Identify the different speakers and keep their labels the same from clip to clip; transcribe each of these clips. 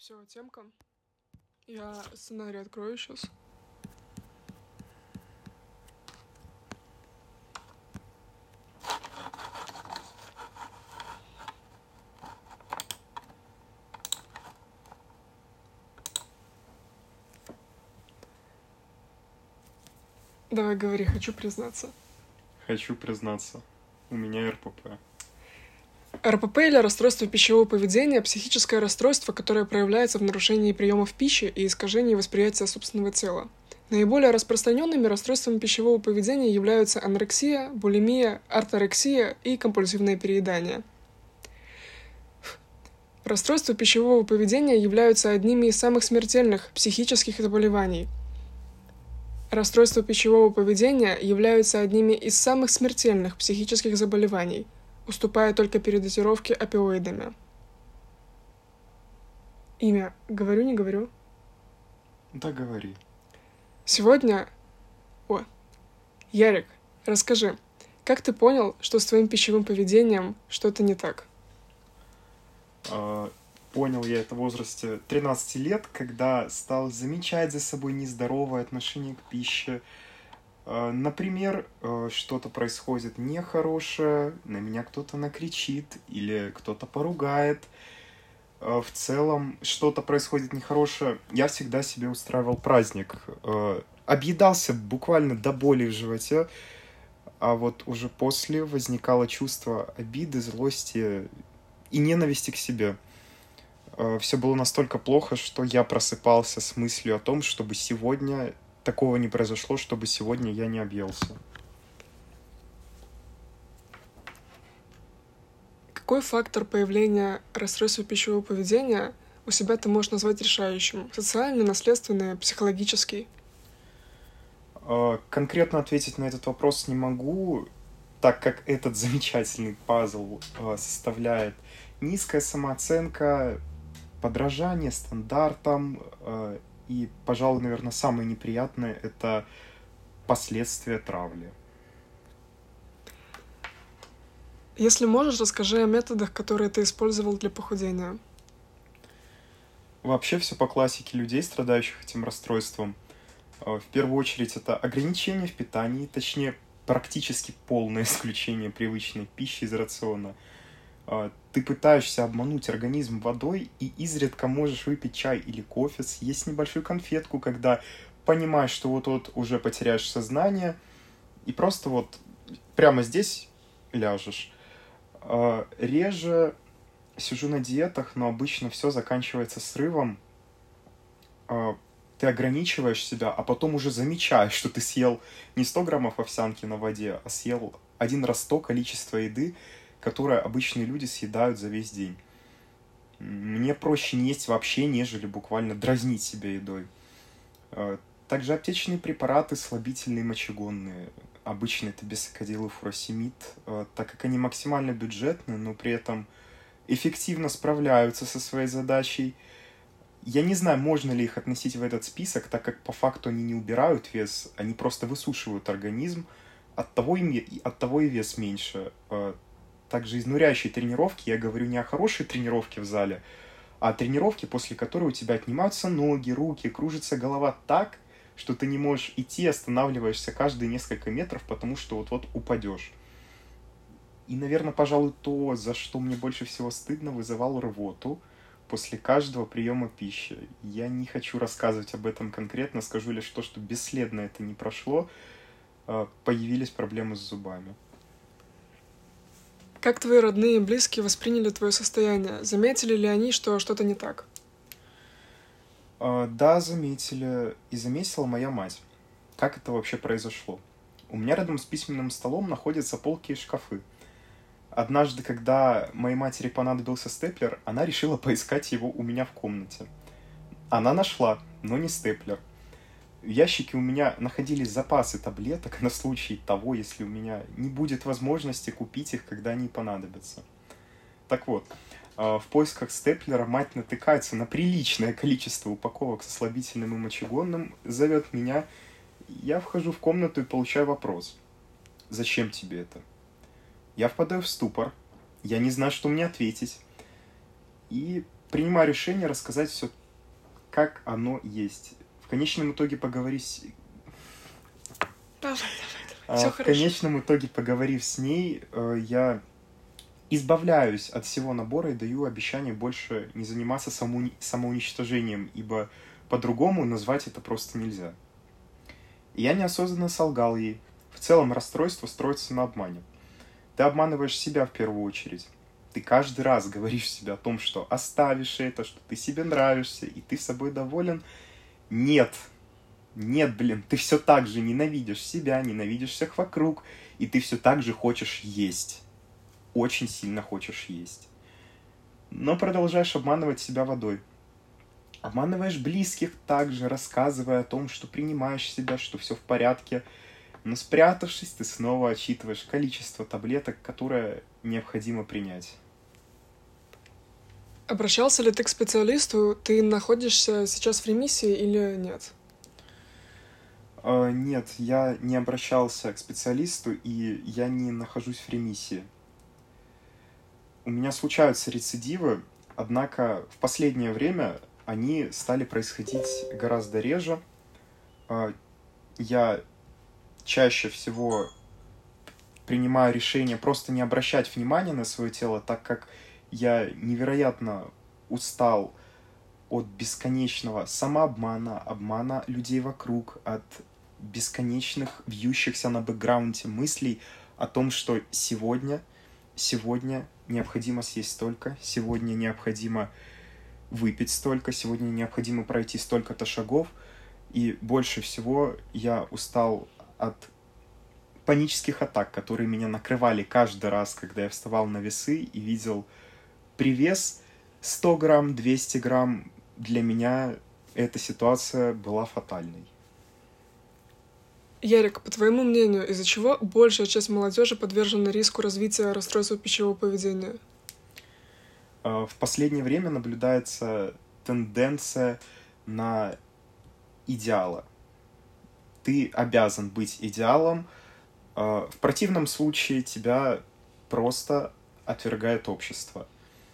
Speaker 1: Все, темка. Я сценарий открою сейчас. Давай говори, хочу признаться.
Speaker 2: Хочу признаться, у меня РПП.
Speaker 1: РПП или расстройство пищевого поведения – психическое расстройство, которое проявляется в нарушении приемов пищи и искажении восприятия собственного тела. Наиболее распространенными расстройствами пищевого поведения являются анорексия, булимия, орторексия и компульсивное переедание. Расстройства пищевого поведения являются одними из самых смертельных психических заболеваний. Расстройства пищевого поведения являются одними из самых смертельных психических заболеваний, уступая только передозировке опиоидами. Имя говорю, не говорю?
Speaker 2: Да, говори.
Speaker 1: Сегодня... Ярик, расскажи, как ты понял, что с твоим пищевым поведением что-то не так?
Speaker 2: Понял я это в возрасте 13 лет, когда стал замечать за собой нездоровое отношение к пище. Например, что-то происходит нехорошее, на меня кто-то накричит или кто-то поругает. В целом, что-то происходит нехорошее, я всегда себе устраивал праздник. Объедался буквально до боли в животе, а вот уже после возникало чувство обиды, злости и ненависти к себе. Все было настолько плохо, что я просыпался с мыслью о том, чтобы сегодня такого не произошло, чтобы сегодня я не объелся.
Speaker 1: Какой фактор появления расстройства пищевого поведения у себя ты можешь назвать решающим? Социальный, наследственный, психологический?
Speaker 2: Конкретно ответить на этот вопрос не могу, так как этот замечательный пазл составляет низкая самооценка, подражание стандартам и, пожалуй, наверное, самое неприятное – это последствия травли.
Speaker 1: Если можешь, расскажи о методах, которые ты использовал для похудения.
Speaker 2: Вообще все по классике людей, страдающих этим расстройством. В первую очередь это ограничение в питании, точнее практически полное исключение привычной пищи из рациона. Ты пытаешься обмануть организм водой и изредка можешь выпить чай или кофе, съесть небольшую конфетку, когда понимаешь, что вот-вот уже потеряешь сознание, и просто вот прямо здесь ляжешь. Реже сижу на диетах, но обычно все заканчивается срывом. Ты ограничиваешь себя, а потом уже замечаешь, что ты съел не 100 граммов овсянки на воде, а съел один раз то количество еды, которое обычные люди съедают за весь день. Мне проще не есть вообще, нежели буквально дразнить себя едой. Также аптечные препараты, слабительные, мочегонные. Обычно это бесокодил и фуросемид, так как они максимально бюджетны, но при этом эффективно справляются со своей задачей. Я не знаю, можно ли их относить в этот список, так как по факту они не убирают вес, они просто высушивают организм, оттого и вес меньше. Также изнуряющие тренировки, я говорю не о хорошей тренировке в зале, а о тренировке, после которой у тебя отнимаются ноги, руки, кружится голова так, что ты не можешь идти, останавливаешься каждые несколько метров, потому что вот-вот упадешь. И, наверное, пожалуй, то, за что мне больше всего стыдно, вызывал рвоту после каждого приема пищи. Я не хочу рассказывать об этом конкретно, скажу лишь то, что бесследно это не прошло, появились проблемы с зубами.
Speaker 1: Как твои родные и близкие восприняли твое состояние? Заметили ли они, что что-то не так?
Speaker 2: Да, заметили. И заметила моя мать. Как это вообще произошло? У меня рядом с письменным столом находятся полки и шкафы. Однажды, когда моей матери понадобился степлер, она решила поискать его у меня в комнате. Она нашла, но не степлер. В ящике у меня находились запасы таблеток на случай того, если у меня не будет возможности купить их, когда они понадобятся. Так вот, в поисках степлера мать натыкается на приличное количество упаковок со слабительным и мочегонным, зовет меня. Я вхожу в комнату и получаю вопрос. Зачем тебе это? Я впадаю в ступор. Я не знаю, что мне ответить. И принимаю решение рассказать все, как оно есть. В конечном итоге
Speaker 1: Давай. Все
Speaker 2: В
Speaker 1: хорошо.
Speaker 2: конечном итоге, поговорив с ней, я избавляюсь от всего набора и даю обещание больше не заниматься самоуничтожением, ибо по-другому назвать это просто нельзя. И я неосознанно солгал ей. В целом расстройство строится на обмане. Ты обманываешь себя в первую очередь. Ты каждый раз говоришь себе о том, что оставишь это, что ты себе нравишься, и ты собой доволен. Нет, блин, ты все так же ненавидишь себя, ненавидишь всех вокруг, и ты все так же хочешь есть. Очень сильно хочешь есть. Но продолжаешь обманывать себя водой. Обманываешь близких также, рассказывая о том, что принимаешь себя, что все в порядке. Но спрятавшись, ты снова отсчитываешь количество таблеток, которое необходимо принять.
Speaker 1: Обращался ли ты к специалисту? Ты находишься сейчас в ремиссии или нет?
Speaker 2: Нет, я не обращался к специалисту, и я не нахожусь в ремиссии. У меня случаются рецидивы, однако в последнее время они стали происходить гораздо реже. Я чаще всего принимаю решение просто не обращать внимания на свое тело, так как я невероятно устал от бесконечного самообмана, обмана людей вокруг, от бесконечных вьющихся на бэкграунде мыслей о том, что сегодня необходимо съесть столько, сегодня необходимо выпить столько, сегодня необходимо пройти столько-то шагов. И больше всего я устал от панических атак, которые меня накрывали каждый раз, когда я вставал на весы и видел привес 100 грамм, 200 грамм. Для меня эта ситуация была фатальной.
Speaker 1: Ярик, по твоему мнению, из-за чего большая часть молодежи подвержена риску развития расстройства пищевого поведения?
Speaker 2: В последнее время наблюдается тенденция на идеалы. Ты обязан быть идеалом. В противном случае тебя просто отвергает общество.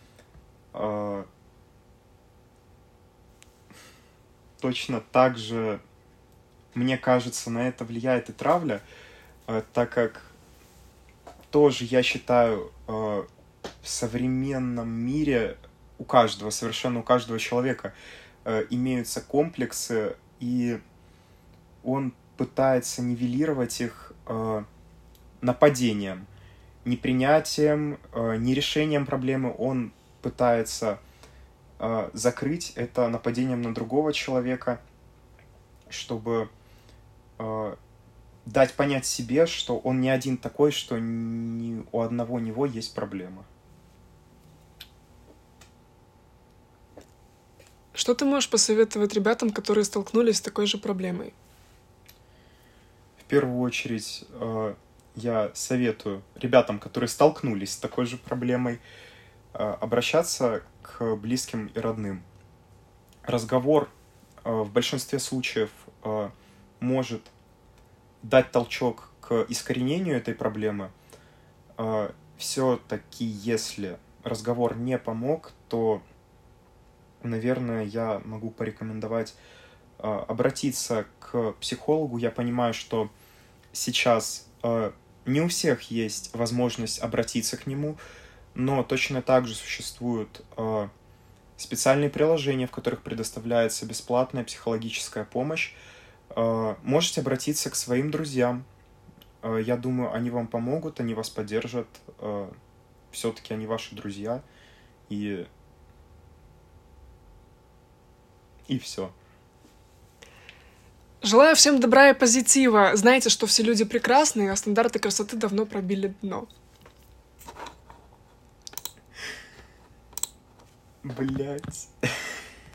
Speaker 2: Точно так же, мне кажется, на это влияет и травля, так как тоже, я считаю, в современном мире совершенно у каждого человека имеются комплексы, и он пытается нивелировать их нападением, непринятием, нерешением проблемы. Он пытается закрыть это нападением на другого человека, чтобы дать понять себе, что он не один такой, что у одного него есть проблема.
Speaker 1: Что ты можешь посоветовать ребятам, которые столкнулись с такой же проблемой?
Speaker 2: В первую очередь, я советую ребятам, которые столкнулись с такой же проблемой, обращаться к близким и родным. Разговор в большинстве случаев может дать толчок к искоренению этой проблемы. Все-таки, если разговор не помог, то, наверное, я могу порекомендовать обратиться к психологу. Я понимаю, что сейчас не у всех есть возможность обратиться к нему, но точно так же существуют специальные приложения, в которых предоставляется бесплатная психологическая помощь. Можете обратиться к своим друзьям. Я думаю, они вам помогут, они вас поддержат. Все-таки они ваши друзья. И все.
Speaker 1: Желаю всем добра и позитива. Знаете, что все люди прекрасные, а стандарты красоты давно пробили дно.
Speaker 2: Блять.